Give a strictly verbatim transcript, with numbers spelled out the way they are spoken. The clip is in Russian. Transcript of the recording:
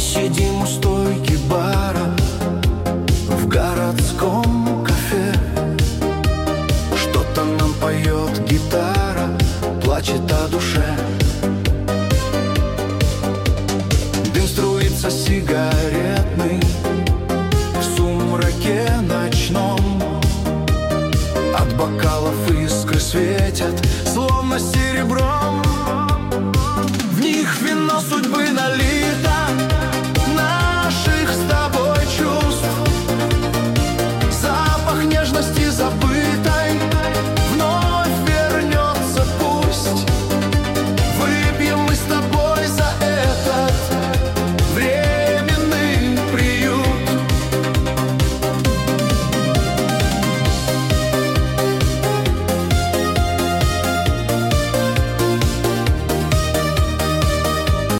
сидим у стойки бара в городском кафе. Что-то нам поет гитара, плачет о душе.